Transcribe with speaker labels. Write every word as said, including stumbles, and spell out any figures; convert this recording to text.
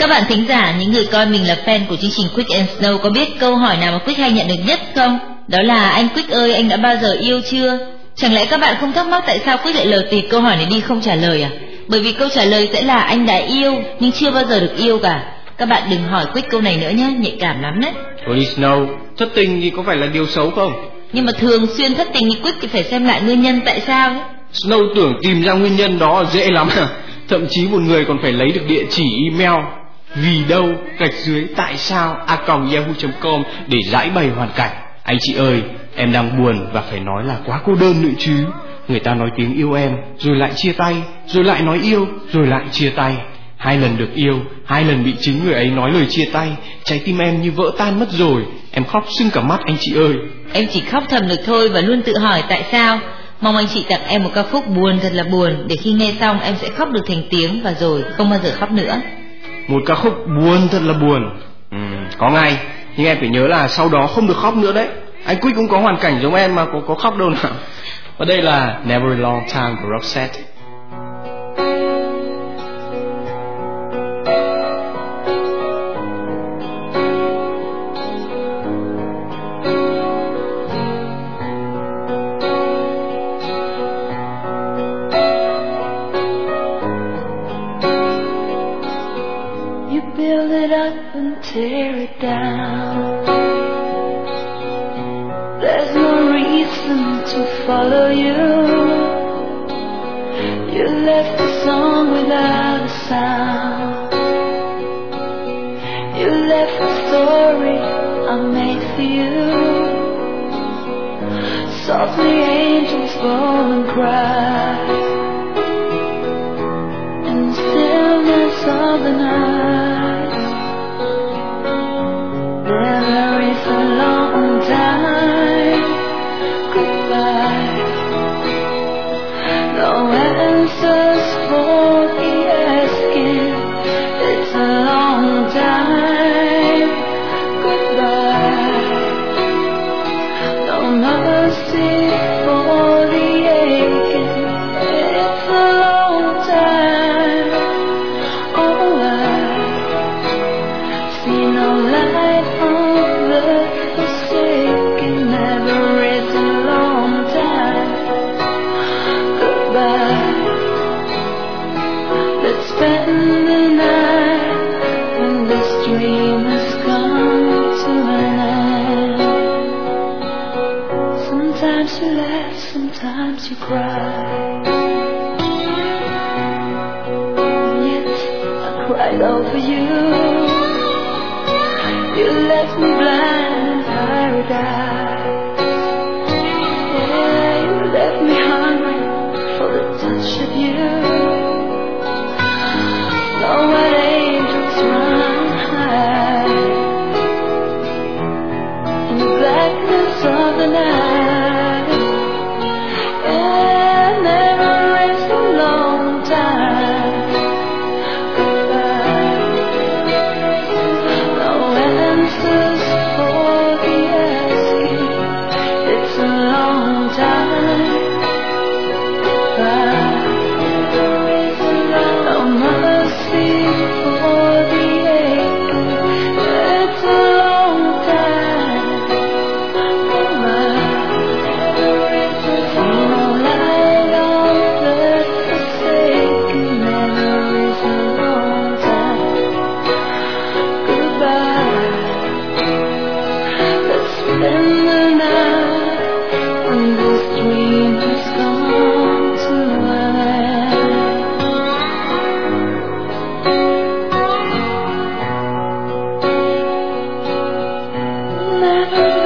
Speaker 1: Các bạn thính giả, những người coi mình là fan của chương trình Quick and Snow có biết câu hỏi nào mà Quick hay nhận được nhất không? Đó là: anh Quick ơi, anh đã bao giờ yêu chưa? Chẳng lẽ các bạn không thắc mắc tại sao Quick lại lờ tịt câu hỏi này đi không trả lời à? Bởi vì câu trả lời sẽ là anh đã yêu nhưng chưa bao giờ được yêu cả. Các bạn đừng hỏi Quick câu này nữa nhé, nhạy cảm lắm đấy.
Speaker 2: Thôi đi Snow, thất tình thì có phải là điều xấu không?
Speaker 1: Nhưng mà thường xuyên thất tình thì Quick thì phải xem lại nguyên nhân tại sao ấy.
Speaker 2: Snow tưởng tìm ra nguyên nhân đó dễ lắm à? Thậm chí một người còn phải lấy được địa chỉ email vì đâu gạch dưới tại sao a còng yahoo chấm com để giải bày hoàn cảnh. Anh chị ơi, em đang buồn và phải nói là quá cô đơn nữa chứ. Người ta nói tiếng yêu em, rồi lại chia tay, rồi lại nói yêu, rồi lại chia tay. Hai lần được yêu, hai lần bị chính người ấy nói lời chia tay. Trái tim em như vỡ tan mất rồi. Em khóc sưng cả mắt anh chị ơi.
Speaker 1: Em chỉ khóc thầm được thôi và luôn tự hỏi tại sao. Mong anh chị tặng em một ca khúc buồn thật là buồn, để khi nghe xong em sẽ khóc được thành tiếng và rồi không bao giờ khóc nữa.
Speaker 2: Một ca khúc buồn thật là buồn. Ừ, có ngay. Nhưng em phải nhớ là sau đó không được khóc nữa đấy. Anh Quick cũng có hoàn cảnh giống em mà có, có khóc đâu nào. Và đây là Never a Long Time của Roxette.
Speaker 3: Tear it down. There's no reason to follow you. You left the song without a sound. You left the story I made for you. Softly angels fall and cry in the stillness of the night. Never is a long time. Goodbye. No answers for the asking. It's a long time. Goodbye. No mercy for the aching. It's a long time. Oh, I see no light. Forsaken, never is a long time. Goodbye. Let's spend the night when this dream has come to an end. Sometimes you laugh, sometimes you cry. Yet I cried over you. You left me blind in paradise. Yeah, you left me hungry for the touch of you. Know what angels run high in the blackness of the night. Yeah, never is a long time. Never